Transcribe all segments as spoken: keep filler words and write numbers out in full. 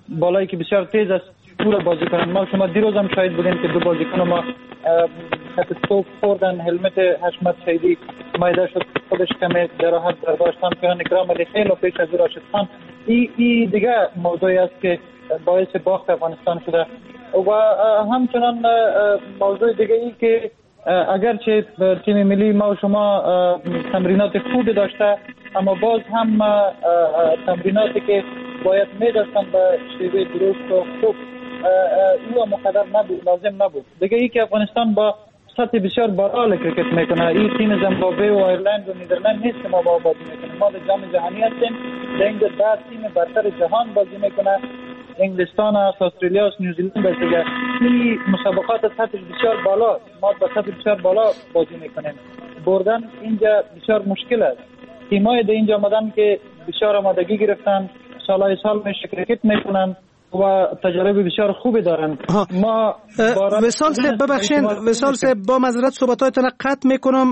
بالایی که بسیار تیز است پور بازیکن. ما شما دیروز هم شاهد بودیم که دو بازیکن ما خط توپ خوردن، هلمت حشمت شهیدی مایده شد، خودش کمی جراحت برداشتن کردن اکرام علی خیل و پیش از راشد خان. این ای دیگه موضوعی است که باعث باخت افغانستان شده. و همچنان موضوع دیگه ای که اگرچه تیم ملی ما و شما تمرینات خوبی داشته، اما باز هم تمریناتی که باید می داشتن به شیوه درست و خوب او مقدر نبود، لازم نبود. دیگه ای که افغانستان با سطح بسیار بالا کرکت میکنه. این تیم زمبابوه و ایرلند و نیدرلند نیست که ما با بازی میکنه. ما در جام جهانی هستیم، در این ده تیم برتر جهان بازی میکنه. انگلستان است، استرالیا است، نیوزیلند است. دیگه این مسابقات سطح بسیار بالا، ما با سطح بسیار بالا بازی میکنیم. بردن اینجا بسیار مشکل است. تیمای در اینجا آمدن که بسیار آمادگی گرفتن، سالهای سال میشه کرکت میکنن و تجربه بسیار خوبی دارن. ما وصال صاحب ببخشید، وصال صاحب با معذرت صحبتاتون قطع میکنم.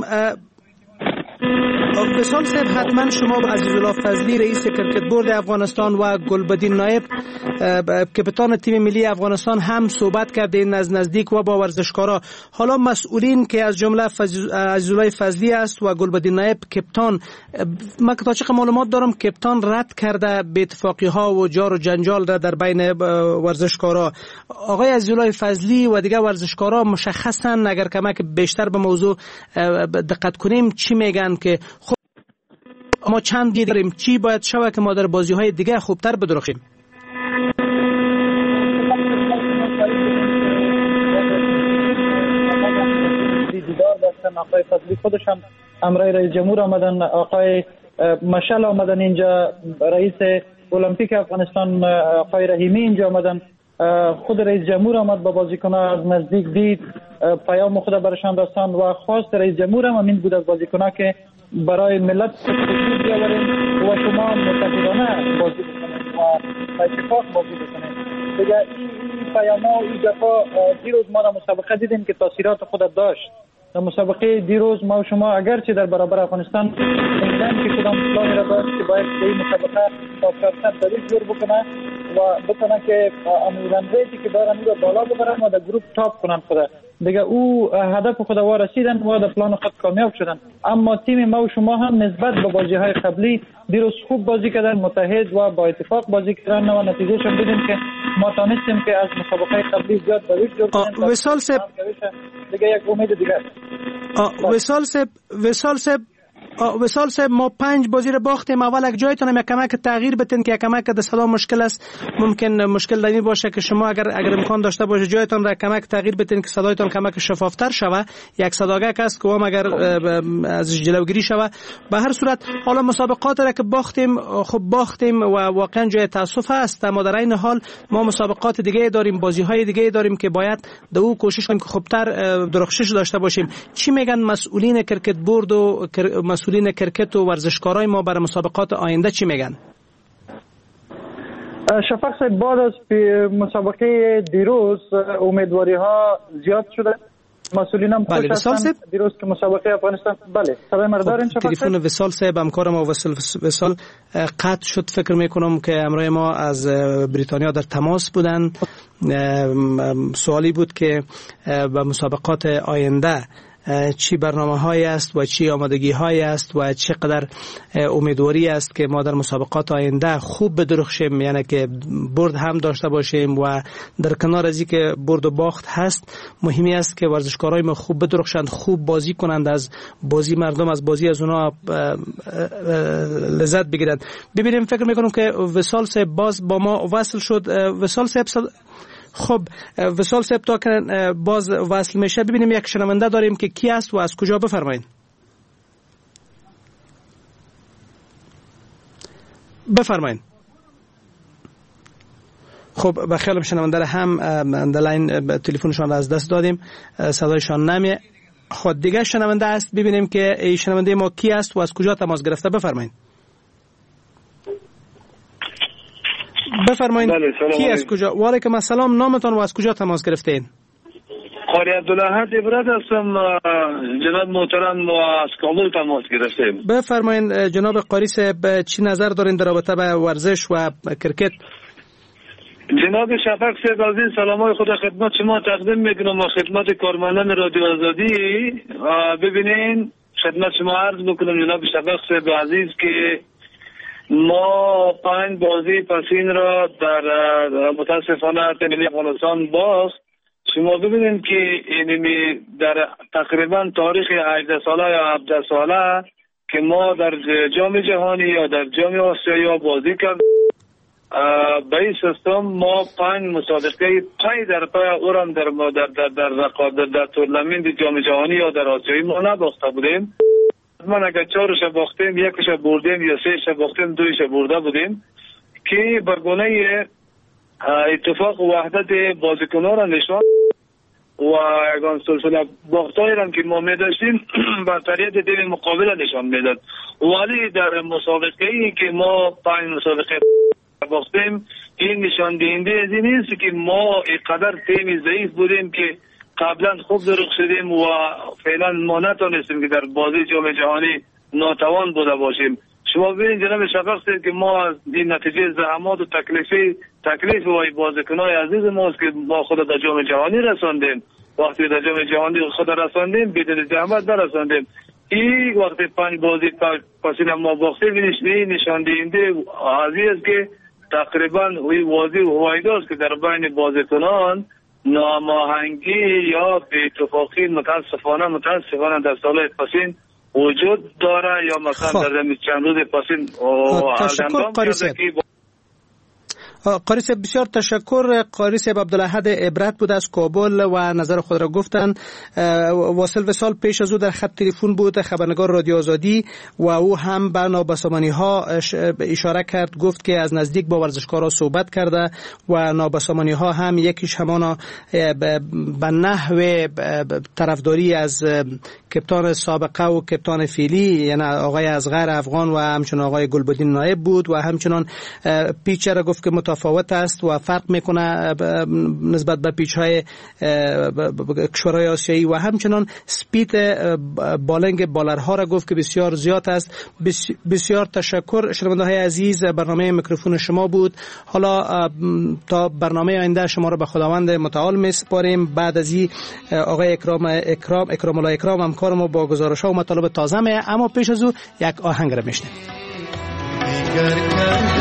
وصال صاحب حتما شما با عزیزالله فضلی رئیس کرکت بورد افغانستان و گلبدین نایب کپتان تیم ملی افغانستان هم صحبت کردین از نزدیک و با ورزشکارا. حالا مسئولین که از جمله عزیزالله فضلی است و گلبدین نایب کپتان، من که تا چقدر معلومات دارم کپتان رد کرده به اتفاقی ها و جار و جنجال را در بین ورزشکارا. آقای عزیزالله فضلی و دیگه ورزشکارا مشخصا اگر کمک بیشتر به موضوع دقت کنیم چی میگن که خب ما چند دیداریم چی باید شود که ما در بازی های دیگه خوبتر بدرخیم؟ دیدار داشتن آقای فضلی، خودش هم امرای رئیس جمهور آمدن، آقای مشل آمدن اینجا، رئیس المپیک افغانستان آقای رحیمی اینجا آمدن، خود رئیس جمهور آمد با بازیکن‌ها از نزدیک دید، پیام خود برشان رساند و خواست رئیس جمهور هم همین بود از بازیکن‌ها که برای ملت تشکیل بیاوریم و شما متحدانه بازی بکنید و اتفاق بازی بکنید. دیگه این پیام‌ها این دفعه دیروز ما در مسابقه دیدیم که تاثیرات خود داشت. در مسابقه دیروز ما و شما اگرچه در برابر افغانستان انگلند که کدام پلانی را داشت که باید به این مسابقه تا فرصت دلیل جور بکنه و بتونه که امورنویتی که دارن رو بالا ببرن و در گروپ تاپ کنن خود. دیگه او هدف خود وار رسیدن و در پلان خود کامیاب شدن. اما تیم ما و شما هم نسبت به بازی‌های قبلی دیروز خوب بازی کردن، متحد و با اتفاق بازی کردن و نتیجهش هم دیدیم که ما تونستیم که از مسابقه قبلی زیاد دوید جور کنیم. وصال صاحب دیگه یک امید دیگه است. وصال صاحب وصال صاحب وصال صاحب ما پنج بازی رو باختیم. اول یک جایتون هم یک کمک تغییر بتین که یک کمک در صدا مشکل است، ممکن مشکل دانی باشه که شما اگر اگر امکان داشته باشه جایتون را کمک تغییر بتین که صدایتون کمک شفافتر شوه. یک صداگک است که هم اگر از جلوگیری شوه. به هر صورت حالا مسابقات را که باختیم، خب باختیم و واقعا جای تاسف است، اما در این حال ما مسابقات دیگه داریم، بازی‌های دیگه داریم که باید در او کوشش کنیم که خوبتر درخشش داشته باشیم. چی میگن مسئولین کرکت بورد و مسئولین کرکت و ورزشکارای ما برای مسابقات آینده چی میگن؟ شفاق صاحب بعد از مسابقه دیروز امیدواری ها زیاد شده، مسئولین هم خوش هستن دیروز که مسابقه افغانستان بله صدای مرا دارین. شفاق تلفن وصال صاحب همکار ما وصال قطع شد. فکر میکنم که همراه ما از بریتانیا در تماس بودن. سوالی بود که به مسابقات آینده چی برنامه های است و چی آمادگی های است و چقدر امیدواری است که ما در مسابقات آینده خوب بدرخشیم، یعنی که برد هم داشته باشیم و در کنار از این که برد و باخت هست مهمی است که ورزشکارای ما خوب بدرخشند، خوب بازی کنند، از بازی مردم از بازی از اونا لذت بگیرند. ببینیم فکر میکنم که وصال صاحب باز با ما وصل شد. وصال صاحب خب وصال صاحب تا که باز وصل میشه ببینیم یک شنونده داریم که کی است و از کجا، بفرمایید. بفرمایید. خب بخیالم شنونده هم اندلاین تلفنشان را از دست دادیم، صدایشان نمیه. خود دیگه شنونده است، ببینیم که ای شنونده ما کی است و از کجا تماس گرفته. بفرمایید. بفرمایید کی از کجا؟ و علیکم السلام، نامتان و از کجا تماس گرفتین؟ قاری عبدالاحد عبرت هستم جناب محترم، و از کابل تماس گرفتیم. بفرمایید جناب قاری صاحب، چی نظر دارین در رابطه با ورزش و کرکت؟ جناب شفق صاحب عزیز، سلامای خود خدمت شما تقدیم میکنم و خدمت کارمندان رادیو آزادی. ببینین خدمت شما عرض بکنم جناب شفق صاحب عزیز که ما پنج بازی پسین را در متاسفانه تیم افغانستان باخت. شما ببینید که اینمی در تقریبا تاریخ هجده ساله یا هفده ساله که ما در جام جهانی یا در جام آسیایی بازی کرد، به این سیستم ما پنج مسابقه پای در پای اورم در در در در در, در تورنمنت جام جهانی یا در آسیایی ما نباخته بودیم. من اگر چهارش باختیم، یکش بردیم یا سهش باختیم، دویش برده بودیم که به گونه اتفاق و وحدت بازیکنان را نشان و اگان سلسله باختایی را که ما می داشتیم برتریت تیم مقابل نشان میداد. ولی در مسابقه ای که ما پنج مسابقه باختیم این نشان دهنده از این است که ما اینقدر تیم ضعیف بودیم که قبلا خوب درخ شدیم و فعلا ما نتونستیم که در بازی جام جهانی ناتوان بوده باشیم. شما ببینید جناب شفق صاحب که ما از این نتیجه زحمات و تکلیفی تکلیف و بازیکنای عزیز ماست که ما خود در جام جهانی رساندیم. وقتی در جام جهانی خود رساندیم بدون زحمت نرساندیم. این وقتی پنج بازی پسین ما باختیم این نشان دهنده عزیز که تقریبا وی واضح و واحداست که در بین بازیکنان ناماهنگی یا بی‌اتفاقی متاسفانه متاسفانه در سال پسین وجود داره یا مثلا در زمین چند روز پسین تشکر قاری صاحب. قاری صاحب بسیار تشکر. قاری صاحب عبدالاحد عبرت بود از کابل و نظر خود را گفتند. واصل وصال پیش از او در خط تلفن بود خبرنگار رادیو آزادی و او هم به نابسامانی ها اشاره کرد، گفت که از نزدیک با ورزشکارا صحبت کرده و نابسامانی ها هم یکیش همانا به نحو طرفداری از کپتان سابقه و کپتان فعلی یعنی آقای اصغر افغان و همچنان آقای گلبدین نایب بود و همچنان پیچ را گفت که متفاوت است و فرق میکنه نسبت به پیچ های کشورهای آسیایی و همچنان سپید بالنگ بالرها را گفت که بسیار زیاد است. بسیار تشکر. شنونده های عزیز، برنامه میکروفون شما بود. حالا تا برنامه آینده شما را به خداوند متعال میسپاریم. بعد از این آقای اکرام اکرام اکرام الله اکرام همکار ما با گزارش ها و مطالب تازه، اما پیش از او یک آهنگ را میشنویم.